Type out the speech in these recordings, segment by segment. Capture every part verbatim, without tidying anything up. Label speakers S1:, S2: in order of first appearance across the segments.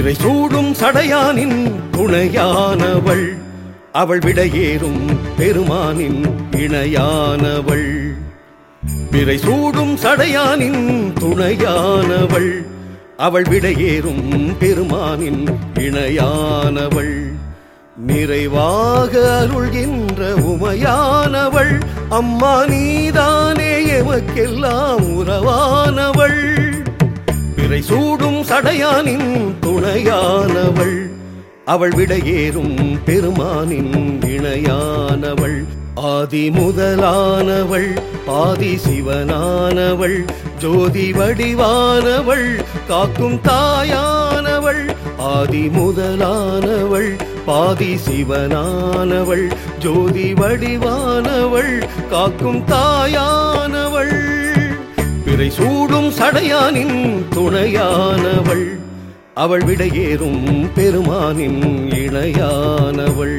S1: பிறை சூடும் சடையானின் துணையானவள், அவள் விடையேறும் பெருமானின் இணையானவள். பிறை சூடும் சடையானின் துணையானவள், அவள் விடையேறும் பெருமானின் இணையானவள். நிறைவாக அருள்கின்ற உமையானவள், அம்மா நீதானே எமக்கெல்லாம் உறவானவள். பிறை சூடும் சடையானின் துணையானவள், அவள் விடையேறும் பெருமானின் இணையானவள். ஆதி முதலானவள், ஆதி சிவனானவள், ஜோதி வடிவானவள், காக்கும் தாயானவள். ஆதி முதலானவள், பாதி சிவனானவள், ஜோதி வடிவானவள், காக்கும் தாயானவள். பிறை சூடும் சடையானின் துணையானவள், அவள் விடையேறும் பெருமானின் இணையானவள்.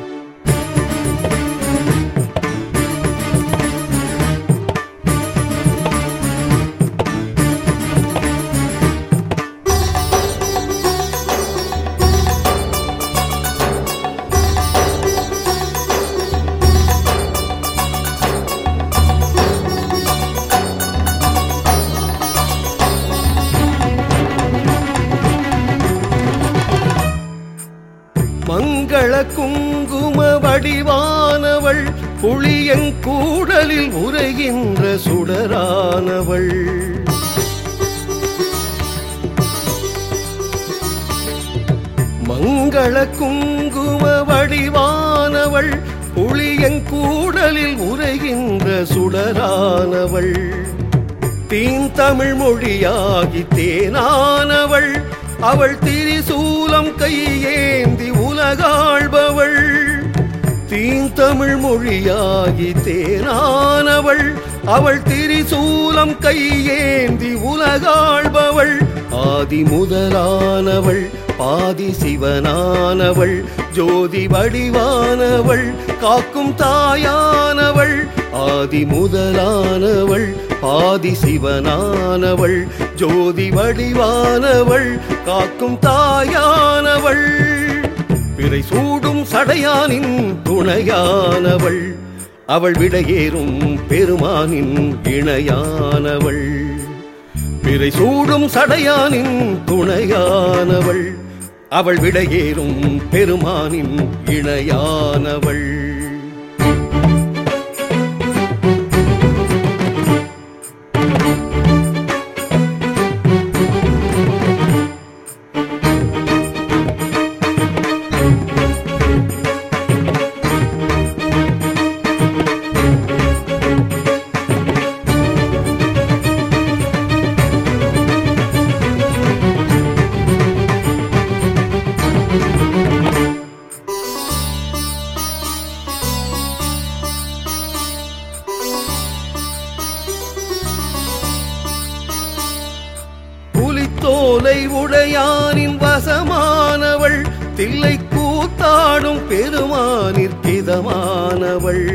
S1: மங்கள குங்கும வடிவானவள், புளியங்கூடலில் உரைகின்ற சுடரானவள். மங்கள குங்கும வடிவானவள், புளியங்கூடலில் உரைகின்ற சுடரானவள். தீன் தமிழ் மொழியாகி தேனானவள், அவள் திரிசூலம் கையேந்தி உலகாள்பவள். தீன் தமிழ் மொழியாகி தேனானவள், அவள் திரிசூலம் கையேந்தி உலகாள்பவள். ஆதி முதலானவள், பாதி சிவனானவள், ஜோதி வடிவானவள், காக்கும் தாயானவள். ஆதி முதலானவள், பாதி சிவனானவள், ஜோதி வடிவானவள், காக்கும் தாயானவள். பிறை சூடும் சடையானின் துணையானவள், அவள் விடையேறும் பெருமானின் இணையானவள். பிறை சூடும் சடையானின் துணையானவள், அவள் விடையேறும் பெருமானின் இணையானவள். புலித்தோலை உடையானின் வசமானவள், தில்லை கூத்தாடும் பெருமானிற்கிதமானவள்.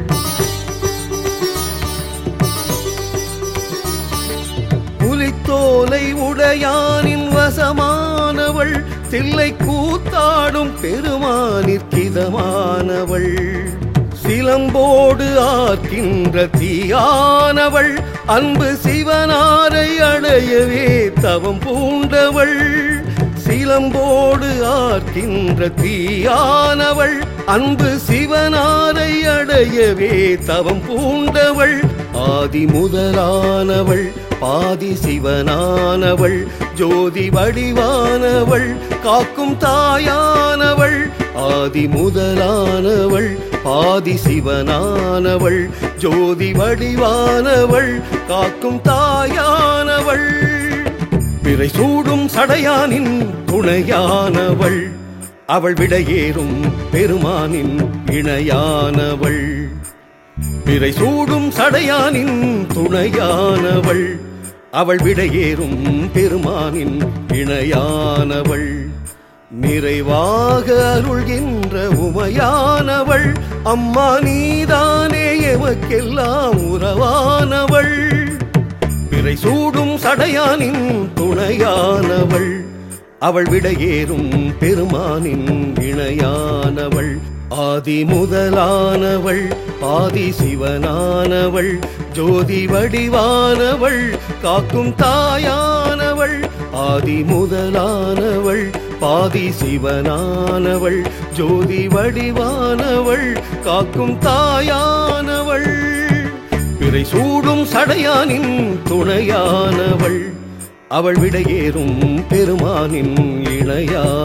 S1: புலித்தோலை உடையானின் வசமானவள், தில்லை கூத்தாடும் பெருமானிற்கிதமானவள். சிலம்போடு ஆர்க்கின்ற தீயானவள், அன்பு சிவனாரை அடையவே தவம் பூண்டவள். சிலம்போடு ஆர்க்கின்ற தீயானவள், அன்பு சிவனாரை அடையவே தவம் பூண்டவள். ஆதி முதலானவள், பாதி சிவனானவள், ஜோதி வடிவானவள், காக்கும் தாயானவள். ஆதி முதலானவள், பாதி சிவனானவள், ஜோதி வடிவானவள், காக்கும் தாயானவள். பிறை சூடும் சடையானின் துணையானவள், அவள் விடையேறும் பெருமானின் இணையானவள். பிறை சூடும் சடையானின் துணையானவள், அவள் விடையேறும் பெருமானின் இணையானவள். நிறைவாக அருள்கின்ற உமையானவள், அம்மா நீதானே எமக்கெல்லாம் உறவானவள். பிறை சூடும் சடையானின் துணையானவள், அவள் விடையேறும் பெருமானின் இணையானவள். ஆதி முதலானவள் ஆதி சிவனானவள் ஜோதி வடிவானவள் காக்கும் தாயானவள். ஆதி முதலானவள் பாதி சிவனானவள் ஜோதி வடிவானவள் காக்கும் தாயானவள். பிறை சூடும் சடையானின் துணையானவள் அவள் விடையேறும் பெருமானின் இணையா